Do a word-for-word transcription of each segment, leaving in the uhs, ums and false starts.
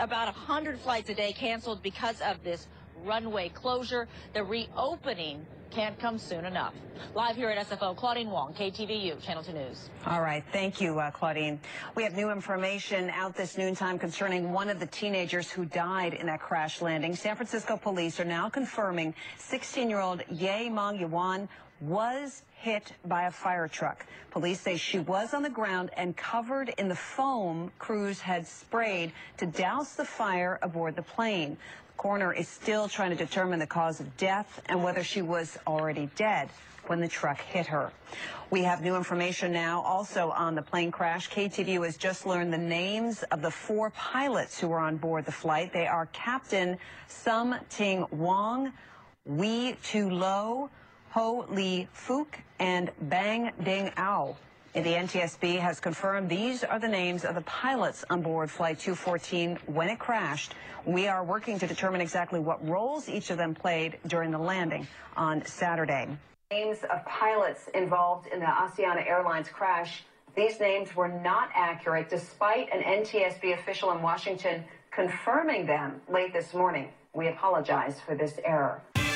about one hundred flights a day canceled because of this runway closure. The reopening can't come soon enough. Live here at S F O, Claudine Wong, K T V U, Channel two News. All right. Thank you, uh, Claudine. We have new information out this noontime concerning one of the teenagers who died in that crash landing. San Francisco police are now confirming sixteen-year-old Ye Mong Yuan was hit by a fire truck. Police say she was on the ground and covered in the foam crews had sprayed to douse the fire aboard the plane. The coroner is still trying to determine the cause of death and whether she was already dead when the truck hit her. We have new information now also on the plane crash. K T V U has just learned the names of the four pilots who were on board the flight. They are Captain Sum Ting Wong, Wee Tu Lo, Ho Lee Fook, and Bang Ding Ao. And the N T S B has confirmed these are the names of the pilots on board Flight two fourteen when it crashed. We are working to determine exactly what roles each of them played during the landing on Saturday. Names of pilots involved in the Asiana Airlines crash. These names were not accurate despite an N T S B official in Washington confirming them late this morning. We apologize for this error.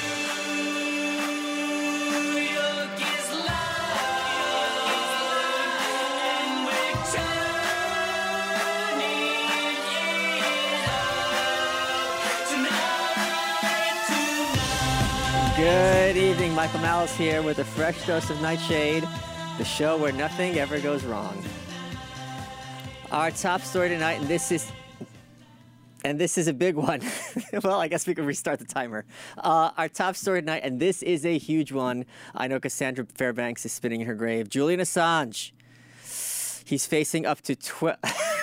Good evening, Michael Malice here with a fresh dose of Nightshade, the show where nothing ever goes wrong. Our top story tonight, and this is, and this is a big one. Well, I guess we can restart the timer. Uh, our top story tonight, and this is a huge one. I know Cassandra Fairbanks is spinning in her grave. Julian Assange. He's facing up to twelve.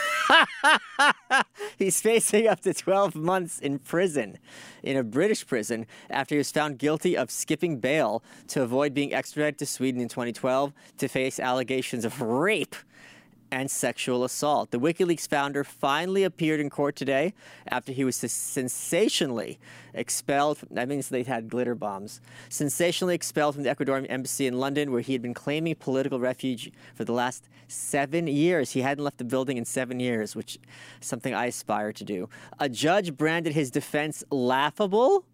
He's facing up to twelve months in prison, in a British prison, after he was found guilty of skipping bail to avoid being extradited to Sweden in twenty twelve to face allegations of rape and sexual assault. The WikiLeaks founder finally appeared in court today after he was sensationally expelled. From, that means they had glitter bombs. Sensationally expelled from the Ecuadorian embassy in London, where he had been claiming political refuge for the last seven years. He hadn't left the building in seven years, which is something I aspire to do. A judge branded his defense laughable,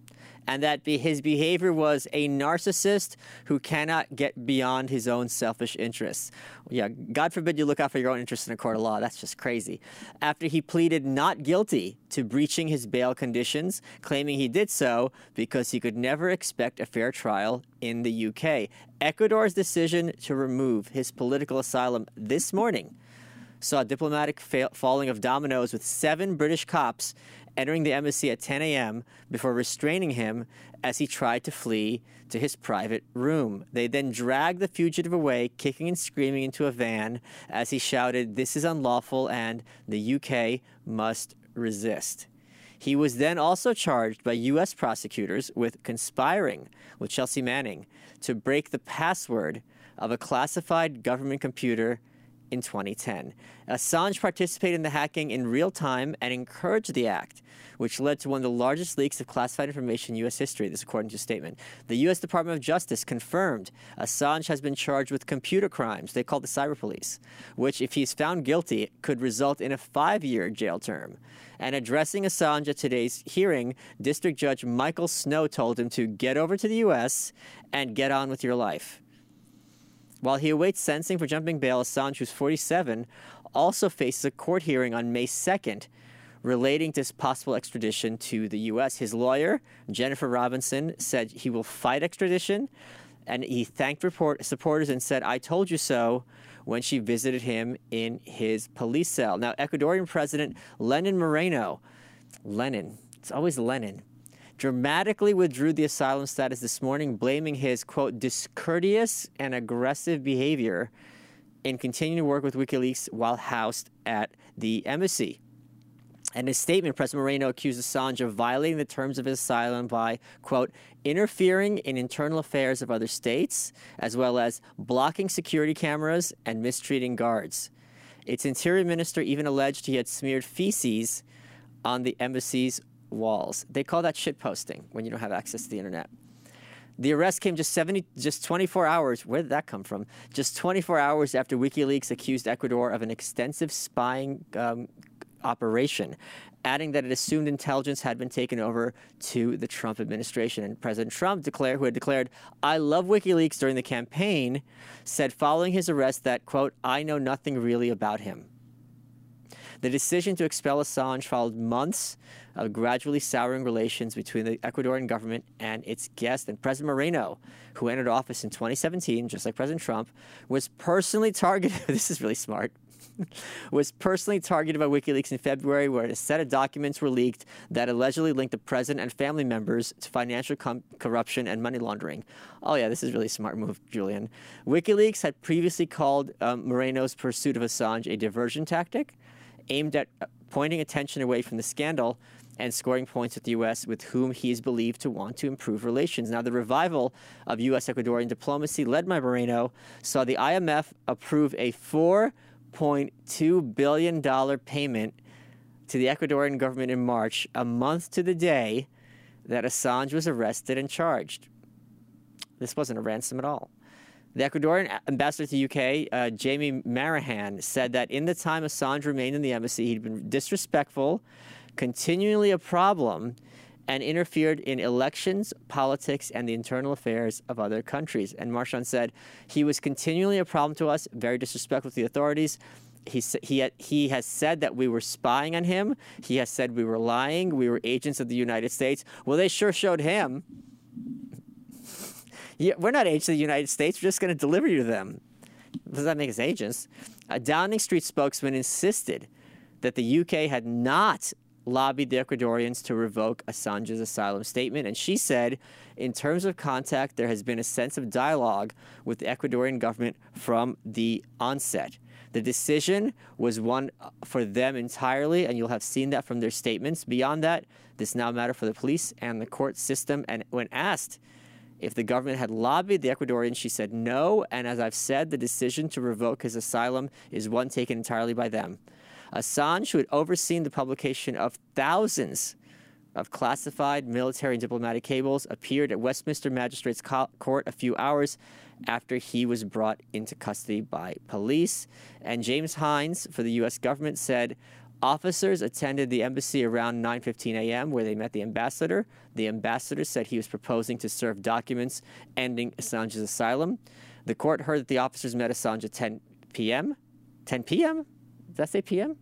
and that be his behavior was a narcissist who cannot get beyond his own selfish interests. Yeah, God forbid you look out for your own interests in a court of law. That's just crazy. After he pleaded not guilty to breaching his bail conditions, claiming he did so because he could never expect a fair trial in the U K. Ecuador's decision to remove his political asylum this morning saw a diplomatic fa- falling of dominoes, with seven British cops entering the embassy at ten a m before restraining him as he tried to flee to his private room. They then dragged the fugitive away, kicking and screaming into a van as he shouted, "This is unlawful and the U K must resist." He was then also charged by U S prosecutors with conspiring with Chelsea Manning to break the password of a classified government computer in twenty ten. Assange participated in the hacking in real time and encouraged the act, which led to one of the largest leaks of classified information in U S history, this according to a statement. The U S Department of Justice confirmed Assange has been charged with computer crimes, they call the cyber police, which, if he's found guilty, could result in a five-year jail term. And addressing Assange at today's hearing, District Judge Michael Snow told him to get over to the U S and get on with your life. While he awaits sentencing for jumping bail, Assange, who's forty-seven, also faces a court hearing on May second relating to his possible extradition to the U S. His lawyer, Jennifer Robinson, said he will fight extradition, and he thanked report- supporters and said, "I told you so," when she visited him in his police cell. Now, Ecuadorian President Lenin Moreno, Lenin, it's always Lenin, dramatically withdrew the asylum status this morning, blaming his, quote, discourteous and aggressive behavior in continuing to work with WikiLeaks while housed at the embassy. In his statement, President Moreno accused Assange of violating the terms of his asylum by, quote, interfering in internal affairs of other states, as well as blocking security cameras and mistreating guards. Its interior minister even alleged he had smeared feces on the embassy's walls. They call that shitposting when you don't have access to the internet. The arrest came just seventy, just twenty-four hours. Where did that come from? Just twenty-four hours after WikiLeaks accused Ecuador of an extensive spying um, operation, adding that it assumed intelligence had been taken over to the Trump administration. And President Trump, declared, who had declared, "I love WikiLeaks" during the campaign, said following his arrest that, quote, "I know nothing really about him." The decision to expel Assange followed months of gradually souring relations between the Ecuadorian government and its guest. And President Moreno, who entered office in twenty seventeen, just like President Trump, was personally targeted. This is really smart. was personally targeted by WikiLeaks in February, where a set of documents were leaked that allegedly linked the president and family members to financial com- corruption and money laundering. Oh, yeah, this is a really smart move, Julian. WikiLeaks had previously called um, Moreno's pursuit of Assange a diversion tactic aimed at pointing attention away from the scandal and scoring points with the U S, with whom he is believed to want to improve relations. Now, the revival of U S-Ecuadorian diplomacy led by Moreno saw the I M F approve a four point two billion dollars payment to the Ecuadorian government in March, a month to the day that Assange was arrested and charged. This wasn't a ransom at all. The Ecuadorian ambassador to the U K, uh, Jamie Marahan, said that in the time Assange remained in the embassy, he'd been disrespectful, continually a problem, and interfered in elections, politics, and the internal affairs of other countries. And Marchand said, he was continually a problem to us, very disrespectful to the authorities. He, he, had, he has said that we were spying on him. He has said we were lying. We were agents of the United States. Well, they sure showed him. Yeah, we're not agents of the United States. We're just going to deliver you to them. Does that make us agents? A Downing Street spokesman insisted that the U K had not lobbied the Ecuadorians to revoke Assange's asylum statement. And she said, in terms of contact, there has been a sense of dialogue with the Ecuadorian government from the onset. The decision was one for them entirely, and you'll have seen that from their statements. Beyond that, this now matter for the police and the court system. And when asked if the government had lobbied the Ecuadorians, she said no. And as I've said, the decision to revoke his asylum is one taken entirely by them. Assange, who had overseen the publication of thousands of classified military and diplomatic cables, appeared at Westminster Magistrates Court a few hours after he was brought into custody by police. And James Hines for the U S government said officers attended the embassy around nine fifteen a m where they met the ambassador. The ambassador said he was proposing to serve documents ending Assange's asylum. The court heard that the officers met Assange at ten p m ten p m? Did that say p m?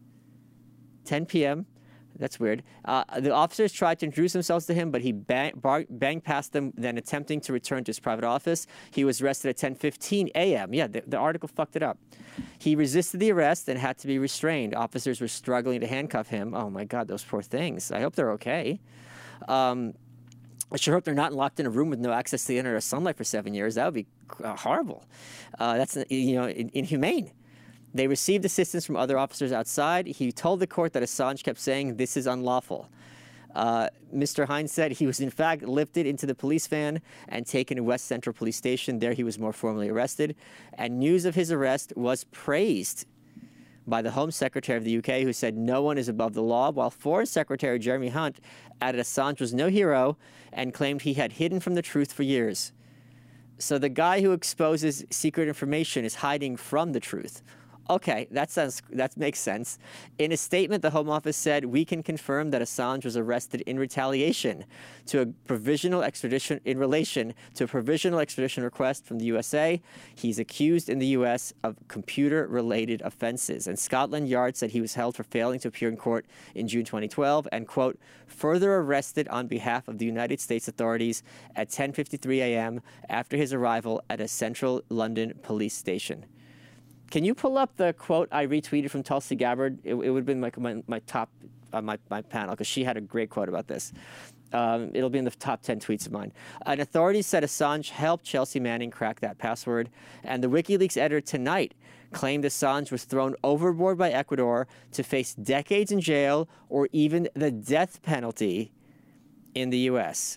ten p m That's weird. Uh, the officers tried to introduce themselves to him, but he bang, bar, banged past them, then attempting to return to his private office. He was arrested at ten fifteen a m Yeah, the, the article fucked it up. He resisted the arrest and had to be restrained. Officers were struggling to handcuff him. Oh, my God, those poor things. I hope they're okay. Um, I sure hope they're not locked in a room with no access to the internet or sunlight for seven years. That would be uh, horrible. Uh, that's, you know, in, inhumane. They received assistance from other officers outside. He told the court that Assange kept saying, "This is unlawful." Uh, Mister Hines said he was in fact lifted into the police van and taken to West Central Police Station. There he was more formally arrested. And news of his arrest was praised by the Home Secretary of the U K, who said no one is above the law, while Foreign Secretary Jeremy Hunt added Assange was no hero and claimed he had hidden from the truth for years. So the guy who exposes secret information is hiding from the truth. Okay, that sounds, that makes sense. In a statement, the Home Office said, "We can confirm that Assange was arrested in retaliation to a provisional extradition in relation to a provisional extradition request from the U S A. He's accused in the U S of computer-related offenses." And Scotland Yard said he was held for failing to appear in court in June twenty twelve and, quote, further arrested on behalf of the United States authorities at ten fifty-three a m after his arrival at a central London police station. Can you pull up the quote I retweeted from Tulsi Gabbard? It, it would have been my, my, my top, uh, my, my panel, because she had a great quote about this. Um, it'll be in the top ten tweets of mine. An authority said Assange helped Chelsea Manning crack that password. And the WikiLeaks editor tonight claimed Assange was thrown overboard by Ecuador to face decades in jail or even the death penalty in the U S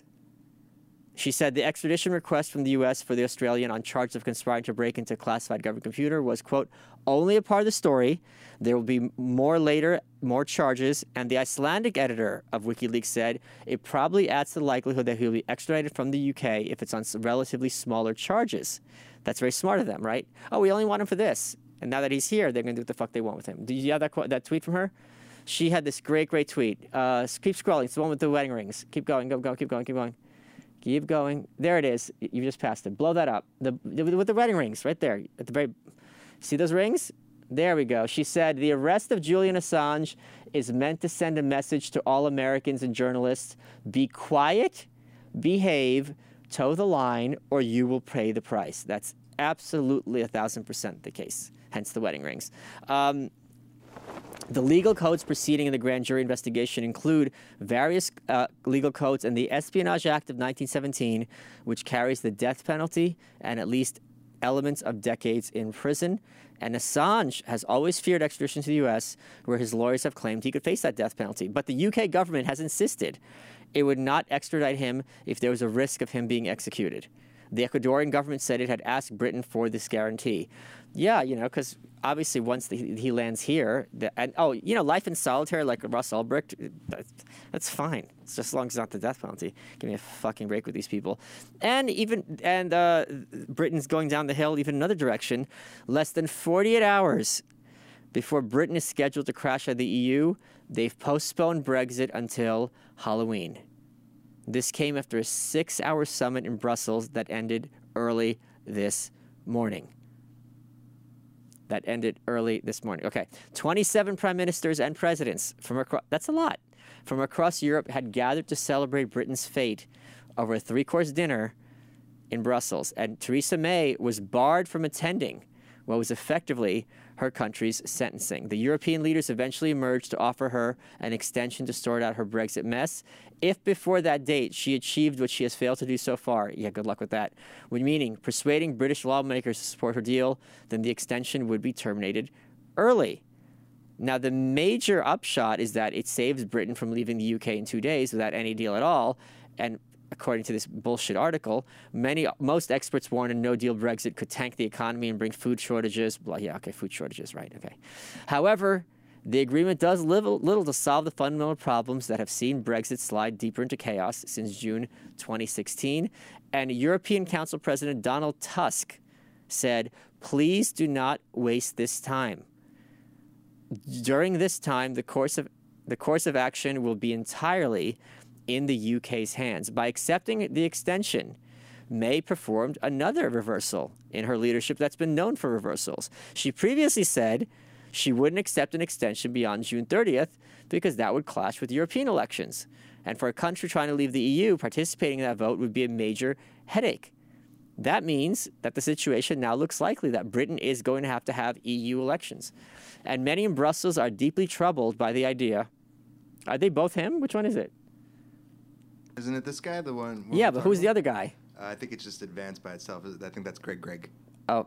She said the extradition request from the U S for the Australian on charges of conspiring to break into a classified government computer was, quote, only a part of the story. There will be more later, more charges. And the Icelandic editor of WikiLeaks said it probably adds to the likelihood that he'll be extradited from the U K if it's on some relatively smaller charges. That's very smart of them, right? Oh, we only want him for this. And now that he's here, they're going to do what the fuck they want with him. Did you have that, quote, that tweet from her? she had this great, great tweet. Uh, keep scrolling. It's the one with the wedding rings. Keep going, go, go, keep going, keep going. Keep going. There it is. You just passed it. Blow that up. The, the with the wedding rings right there at the very. See those rings? There we go. She said the arrest of Julian Assange is meant to send a message to all Americans and journalists: be quiet, behave, toe the line, or you will pay the price. That's absolutely a thousand percent the case. Hence the wedding rings. Um, The legal codes proceeding in the grand jury investigation include various uh, legal codes and the Espionage Act of nineteen seventeen, which carries the death penalty and at least elements of decades in prison. And Assange has always feared extradition to the U S, where his lawyers have claimed he could face that death penalty. But the U K government has insisted it would not extradite him if there was a risk of him being executed. The Ecuadorian government said it had asked Britain for this guarantee. Yeah, you know, because obviously once the, he lands here, the, and oh, you know, life in solitary like Russ Ulbricht, that's, that's fine. It's just as long as it's not the death penalty. Give me a fucking break with these people. And even and uh, Britain's going down the hill even another direction. Less than forty-eight hours before Britain is scheduled to crash out of the E U, they've postponed Brexit until Halloween. This came after a six-hour summit in Brussels that ended early this morning. That ended early this morning. Okay. twenty-seven prime ministers and presidents from across, that's a lot, from across Europe had gathered to celebrate Britain's fate over a three-course dinner in Brussels. And Theresa May was barred from attending what was effectively her country's sentencing. The European leaders eventually emerged to offer her an extension to sort out her Brexit mess. If before that date she achieved what she has failed to do so far, yeah, good luck with that, meaning persuading British lawmakers to support her deal, then the extension would be terminated early. Now, the major upshot is that it saves Britain from leaving the U K in two days without any deal at all, and according to this bullshit article, many, most experts warn a no-deal Brexit could tank the economy and bring food shortages. Blah, yeah, okay, food shortages, right, okay. However, the agreement does little, little to solve the fundamental problems that have seen Brexit slide deeper into chaos since June twenty sixteen. And European Council President Donald Tusk said, please do not waste this time. During this time, the course of, the course of action will be entirely in the U K's hands. By accepting the extension, May performed another reversal in her leadership that's been known for reversals. She previously said she wouldn't accept an extension beyond June thirtieth because that would clash with European elections. And for a country trying to leave the E U, participating in that vote would be a major headache. That means that the situation now looks likely that Britain is going to have to have E U elections. And many in Brussels are deeply troubled by the idea. Are they both him? Which one is it? Isn't it this guy, the one? Yeah, but who's the other guy? Uh, I think it's just advanced by itself. I think that's Greg Greg. Oh.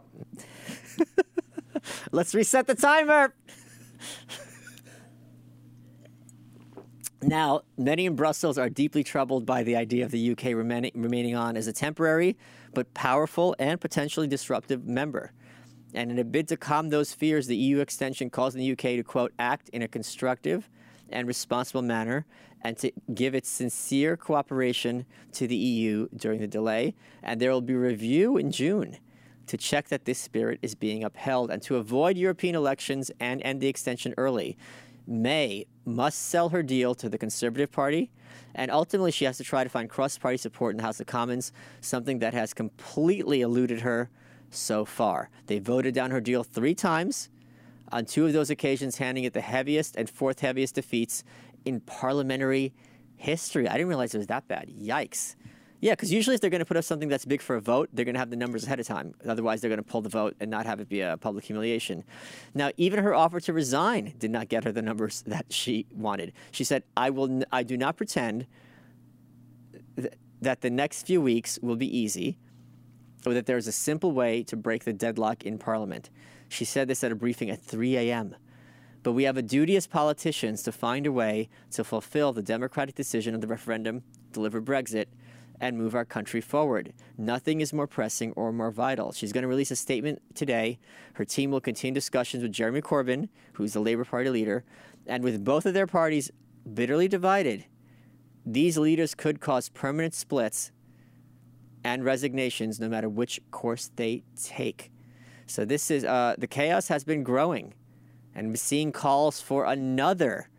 Let's reset the timer. Now, many in Brussels are deeply troubled by the idea of the U K remaining, remaining on as a temporary but powerful and potentially disruptive member. And in a bid to calm those fears, the E U extension calls on the U K to, quote, act in a constructive and responsible manner and to give its sincere cooperation to the E U during the delay. And there will be a review in June to check that this spirit is being upheld. And to avoid European elections and end the extension early, May must sell her deal to the Conservative Party, and ultimately she has to try to find cross-party support in the House of Commons, something that has completely eluded her so far. They voted down her deal three times, on two of those occasions handing it the heaviest and fourth heaviest defeats in parliamentary history. I didn't realize it was that bad. Yikes. Yeah, because usually if they're going to put up something that's big for a vote, they're going to have the numbers ahead of time. Otherwise, they're going to pull the vote and not have it be a public humiliation. Now, even her offer to resign did not get her the numbers that she wanted. She said, I will. N- I do not pretend th- that the next few weeks will be easy or that there is a simple way to break the deadlock in Parliament. She said this at a briefing at three a.m. But we have a duty as politicians to find a way to fulfill the democratic decision of the referendum, deliver Brexit, and move our country forward. Nothing is more pressing or more vital. She's going to release a statement today. Her team will continue discussions with Jeremy Corbyn, who's the Labour Party leader, and with both of their parties bitterly divided, these leaders could cause permanent splits and resignations no matter which course they take. So this is, uh, the chaos has been growing, and we're seeing calls for another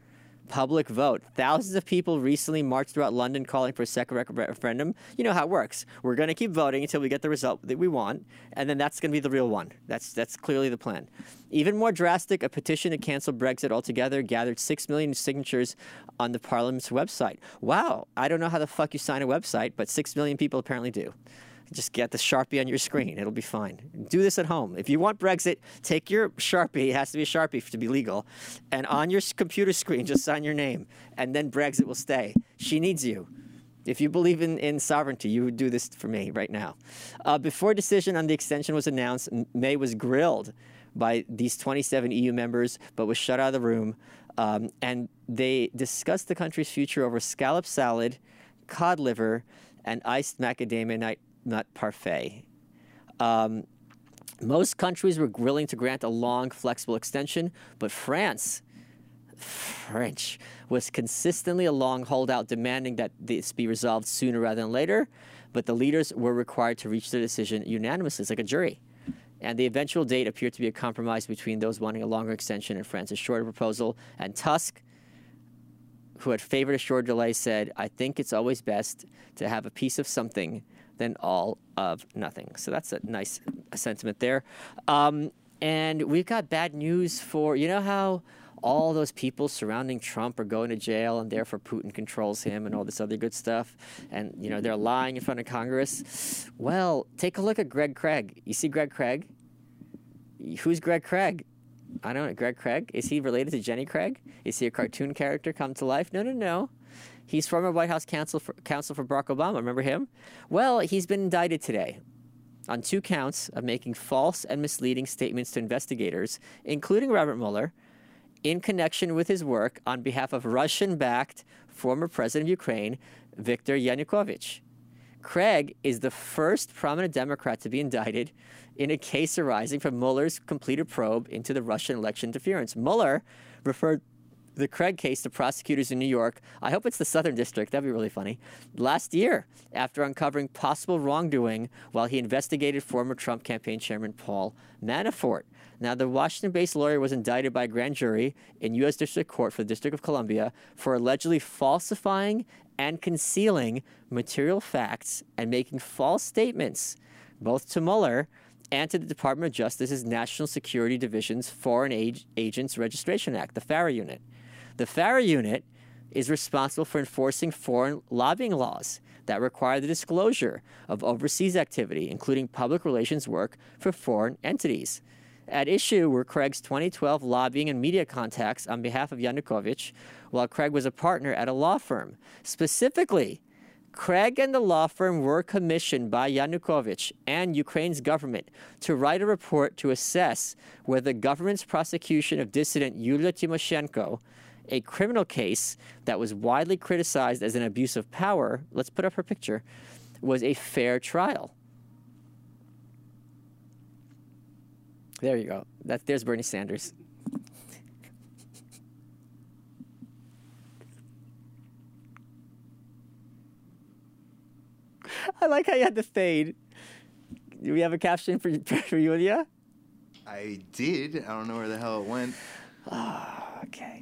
public vote. Thousands of people recently marched throughout London calling for a second rec- referendum. You know how it works. We're going to keep voting until we get the result that we want, and then that's going to be the real one. That's that's clearly the plan. Even more drastic, a petition to cancel Brexit altogether gathered six million signatures on the Parliament's website. Wow, I don't know how the fuck you sign a website, but six million people apparently do. Just get the Sharpie on your screen. It'll be fine. Do this at home. If you want Brexit, take your Sharpie. It has to be a Sharpie to be legal. And on your computer screen, just sign your name. And then Brexit will stay. She needs you. If you believe in, in sovereignty, you would do this for me right now. Uh, before decision on the extension was announced, May was grilled by these twenty-seven E U members, but was shut out of the room. Um, and they discussed the country's future over scallop salad, cod liver, and iced macadamia nut nut parfait. Um, most countries were willing to grant a long, flexible extension, but France, French, was consistently a long holdout, demanding that this be resolved sooner rather than later, but the leaders were required to reach their decision unanimously. It's like a jury. And the eventual date appeared to be a compromise between those wanting a longer extension and France's shorter proposal. And Tusk, who had favored a short delay, said, "I think it's always best to have a piece of something than all of nothing." So that's a nice sentiment there. Um, and we've got bad news for, you know how all those people surrounding Trump are going to jail and therefore Putin controls him and all this other good stuff. And, you know, they're lying in front of Congress. Well, take a look at Greg Craig. You see Greg Craig? Who's Greg Craig? I don't know. Greg Craig? Is he related to Jenny Craig? Is he a cartoon character come to life? No, no, no. He's former White House counsel for, counsel for Barack Obama. Remember him? Well, he's been indicted today on two counts of making false and misleading statements to investigators, including Robert Mueller, in connection with his work on behalf of Russian-backed former president of Ukraine, Viktor Yanukovych. Craig is the first prominent Democrat to be indicted in a case arising from Mueller's completed probe into the Russian election interference. Mueller referred the Craig case to prosecutors in New York. I hope it's the Southern District. That'd be really funny. Last year, after uncovering possible wrongdoing while he investigated former Trump campaign chairman Paul Manafort. Now, the Washington-based lawyer was indicted by a grand jury in U S District Court for the District of Columbia for allegedly falsifying and concealing material facts and making false statements, both to Mueller and to the Department of Justice's National Security Division's Foreign Ag- Agents Registration Act, the FARA unit. The FARA unit is responsible for enforcing foreign lobbying laws that require the disclosure of overseas activity, including public relations work for foreign entities. At issue were Craig's twenty twelve lobbying and media contacts on behalf of Yanukovych, while Craig was a partner at a law firm. Specifically, Craig and the law firm were commissioned by Yanukovych and Ukraine's government to write a report to assess whether the government's prosecution of dissident Yulia Tymoshenko, a criminal case that was widely criticized as an abuse of power, let's put up her picture, was a fair trial. There you go. That, there's Bernie Sanders. I like how you had the fade. Do we have a caption for, for Yulia? I did. I don't know where the hell it went. Oh, okay.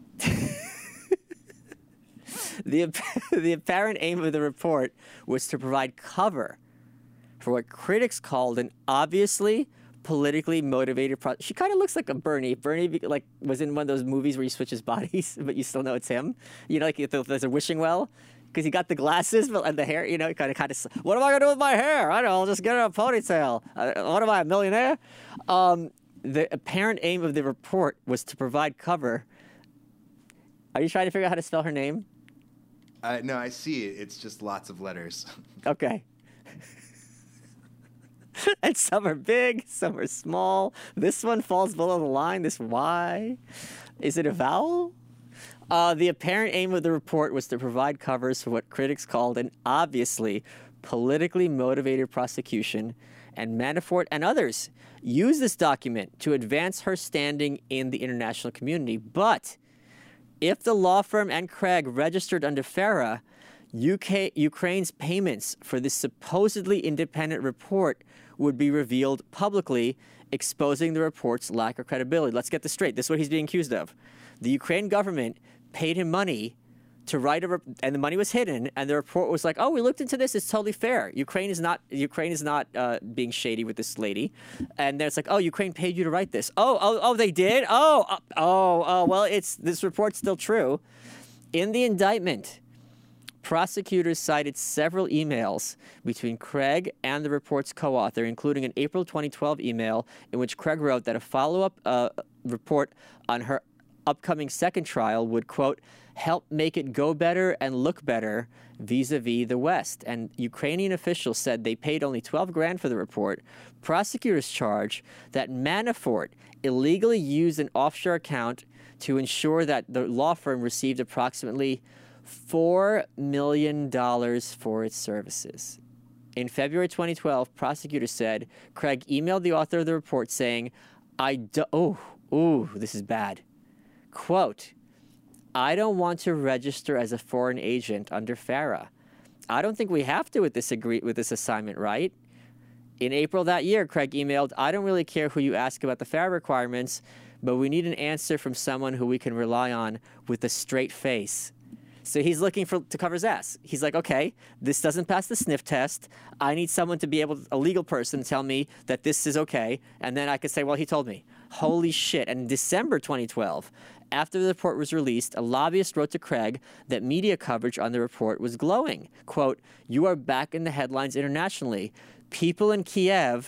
the, the apparent aim of the report was to provide cover for what critics called an obviously politically motivated pro- she kind of looks like a Bernie. Bernie like was in one of those movies where he switches bodies, but you still know it's him. You know, like if there's a wishing well, because he got the glasses but and the hair. You know, kind of kind of. What am I gonna do with my hair? I don't know. I'll just get it in a ponytail. Uh, what am I, a millionaire? Um, the apparent aim of the report was to provide cover. Are you trying to figure out how to spell her name? Uh, no, I see it. It's just lots of letters. Okay. And some are big, some are small. This one falls below the line, this Y. Is it a vowel? Uh, the apparent aim of the report was to provide covers for what critics called an obviously politically motivated prosecution, and Manafort and others used this document to advance her standing in the international community. But if the law firm and Craig registered under FARA, U K, Ukraine's payments for this supposedly independent report would be revealed publicly, exposing the report's lack of credibility. Let's get this straight. This is what he's being accused of. The Ukraine government paid him money to write a, and the money was hidden, and the report was like, "Oh, we looked into this; it's totally fair. Ukraine is not Ukraine is not uh, being shady with this lady," and then it's like, "Oh, Ukraine paid you to write this. Oh, oh, oh, they did. Oh, oh, oh, oh. Well, it's this report's still true." In the indictment, prosecutors cited several emails between Craig and the report's co-author, including an April twenty twelve email in which Craig wrote that a follow-up uh, report on her upcoming second trial would, quote, help make it go better and look better vis-a-vis the West. And Ukrainian officials said they paid only twelve grand for the report. Prosecutors charge that Manafort illegally used an offshore account to ensure that the law firm received approximately four million dollars for its services. In February twenty twelve, prosecutors said Craig emailed the author of the report saying, I do- oh, ooh, this is bad. Quote, I don't want to register as a foreign agent under FARA. I don't think we have to with this agree with this assignment, right? In April that year, Craig emailed, I don't really care who you ask about the FARA requirements, but we need an answer from someone who we can rely on with a straight face. So he's looking for to cover his ass. He's like, okay, this doesn't pass the sniff test. I need someone to be able, a legal person, to tell me that this is okay, and then I could say, well, he told me. Holy shit. And in December twenty twelve, after the report was released, a lobbyist wrote to Craig that media coverage on the report was glowing. Quote, you are back in the headlines internationally. People in Kiev,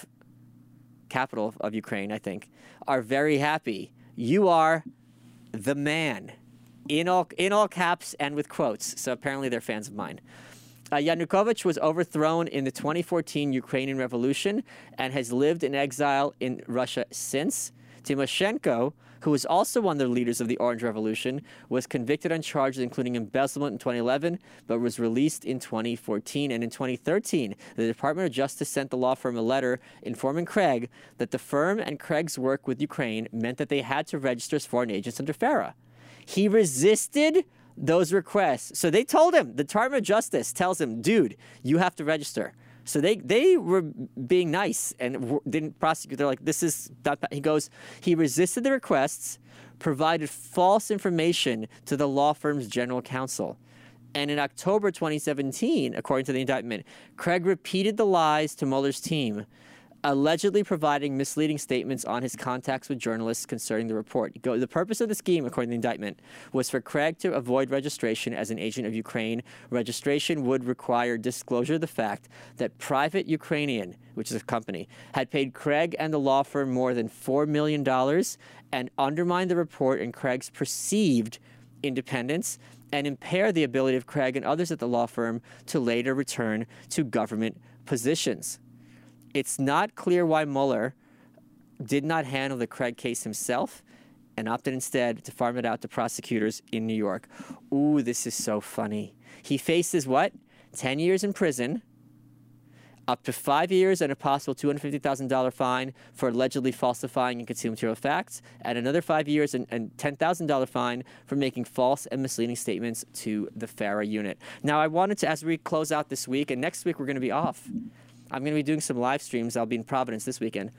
capital of Ukraine, I think, are very happy. You are the man. In all, in all caps and with quotes. So apparently they're fans of mine. Uh, Yanukovych was overthrown in the twenty fourteen Ukrainian Revolution and has lived in exile in Russia since. Tymoshenko, who was also one of the leaders of the Orange Revolution, was convicted on charges including embezzlement in twenty eleven, but was released in twenty fourteen. And in twenty thirteen, the Department of Justice sent the law firm a letter informing Craig that the firm and Craig's work with Ukraine meant that they had to register as foreign agents under FARA. He resisted those requests. So they told him, the Department of Justice tells him, dude, you have to register. So they, they were being nice and w- didn't prosecute. They're like, this is not bad. He goes, he resisted the requests, provided false information to the law firm's general counsel. And in October twenty seventeen, according to the indictment, Craig repeated the lies to Mueller's team, allegedly providing misleading statements on his contacts with journalists concerning the report. The purpose of the scheme, according to the indictment, was for Craig to avoid registration as an agent of Ukraine. Registration would require disclosure of the fact that Private Ukrainian, which is a company, had paid Craig and the law firm more than four million dollars and undermine the report and Craig's perceived independence and impair the ability of Craig and others at the law firm to later return to government positions. It's not clear why Mueller did not handle the Craig case himself and opted instead to farm it out to prosecutors in New York. Ooh, this is so funny. He faces what? ten years in prison, up to five years and a possible two hundred fifty thousand dollars fine for allegedly falsifying and concealing material facts, and another five years and, and ten thousand dollars fine for making false and misleading statements to the FARA unit. Now, I wanted to, as we close out this week, and next week we're going to be off. I'm going to be doing some live streams. I'll be in Providence this weekend.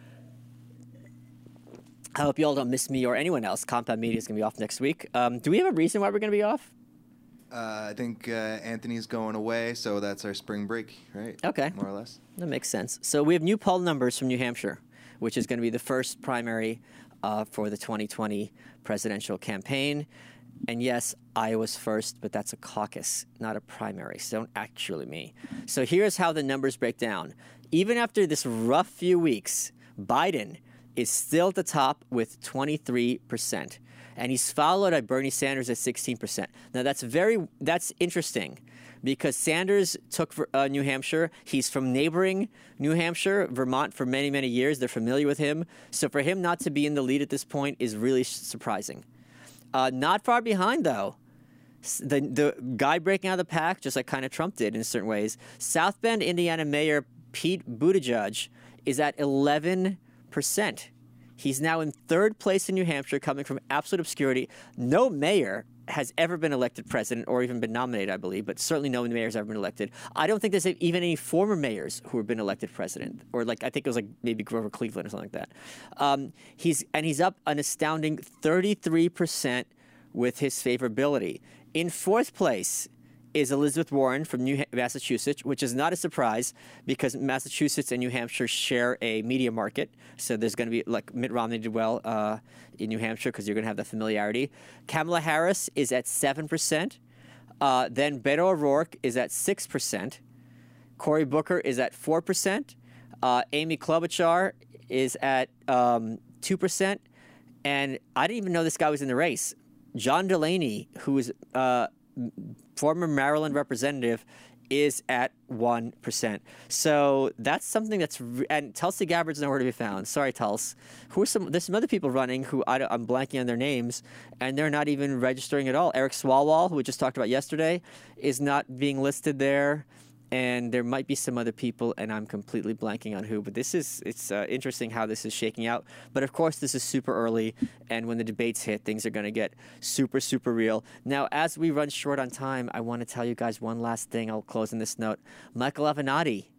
I hope you all don't miss me or anyone else. Compound Media is going to be off next week. Um, do we have a reason why we're going to be off? Uh, I think uh, Anthony's going away, so that's our spring break, right? Okay. More or less. That makes sense. So we have new poll numbers from New Hampshire, which is going to be the first primary uh, for the twenty twenty presidential campaign. And yes, Iowa's first, but that's a caucus, not a primary, so don't actually me. So here's how the numbers break down. Even after this rough few weeks, Biden is still at the top with twenty-three percent. And he's followed by Bernie Sanders at sixteen percent. Now that's very, that's interesting because Sanders took uh, New Hampshire. He's from neighboring New Hampshire, Vermont, for many, many years. They're familiar with him. So for him not to be in the lead at this point is really surprising. Uh, not far behind, though, the the guy breaking out of the pack, just like kind of Trump did in certain ways, South Bend, Indiana Mayor Pete Buttigieg is at eleven percent. He's now in third place in New Hampshire, coming from absolute obscurity. No mayor has ever been elected president or even been nominated, I believe, but certainly no mayor has ever been elected. I don't think there's even any former mayors who have been elected president, or like I think it was like maybe Grover Cleveland or something like that. Um, he's and he's up an astounding thirty-three percent with his favorability. In fourth place is Elizabeth Warren from New Massachusetts, which is not a surprise because Massachusetts and New Hampshire share a media market. So there's going to be, like Mitt Romney did well uh, in New Hampshire because you're going to have that familiarity. Kamala Harris is at seven percent. Uh, then Beto O'Rourke is at six percent. Cory Booker is at four percent. Uh, Amy Klobuchar is at um, two percent. And I didn't even know this guy was in the race. John Delaney, who is uh, former Maryland representative, is at one percent. So that's something that's... Re- and Tulsi Gabbard's nowhere to be found. Sorry, Tulsi. Who are some... There's some other people running who I, I'm blanking on their names, and they're not even registering at all. Eric Swalwell, who we just talked about yesterday, is not being listed there. And there might be some other people, and I'm completely blanking on who. But this is, it's uh, interesting how this is shaking out. But of course, this is super early, and when the debates hit, things are going to get super, super real. Now, as we run short on time, I want to tell you guys one last thing. I'll close on this note. Michael Avenatti,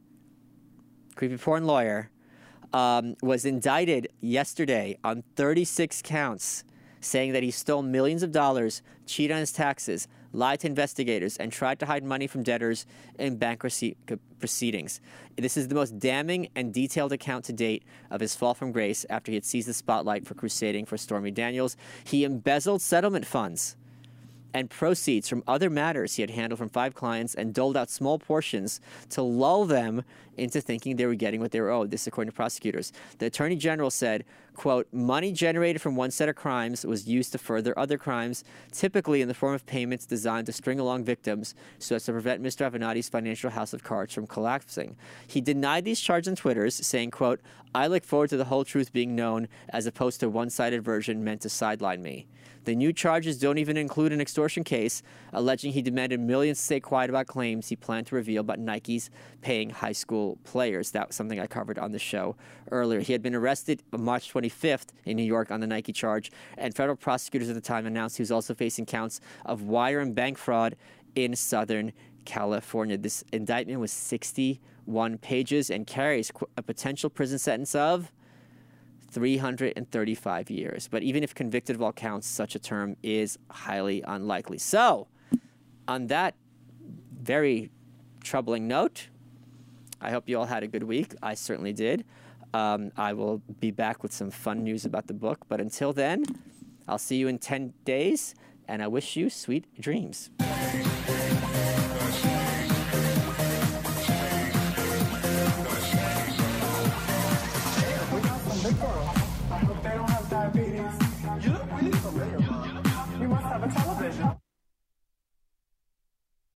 creepy porn lawyer, um, was indicted yesterday on thirty-six counts, saying that he stole millions of dollars, cheated on his taxes, lied to investigators, and tried to hide money from debtors in bankruptcy proceedings. This is the most damning and detailed account to date of his fall from grace after he had seized the spotlight for crusading for Stormy Daniels. He embezzled settlement funds and proceeds from other matters he had handled from five clients and doled out small portions to lull them into thinking they were getting what they were owed. This according to prosecutors. The Attorney General said, quote, money generated from one set of crimes was used to further other crimes, typically in the form of payments designed to string along victims so as to prevent Mister Avenatti's financial house of cards from collapsing. He denied these charges on Twitter, saying, quote, I look forward to the whole truth being known as opposed to a one-sided version meant to sideline me. The new charges don't even include an extortion case alleging he demanded millions to stay quiet about claims he planned to reveal about Nike's paying high school players. That was something I covered on the show earlier. He had been arrested on March twenty-fifth in New York on the Nike charge, and federal prosecutors at the time announced he was also facing counts of wire and bank fraud in Southern California. This indictment was sixty-one pages and carries a potential prison sentence of three hundred thirty-five years. But even if convicted of all counts, such a term is highly unlikely. So, on that very troubling note, I hope you all had a good week. I certainly did. Um, I will be back with some fun news about the book. But until then, I'll see you in ten days, and I wish you sweet dreams. I hope they don't have diabetes.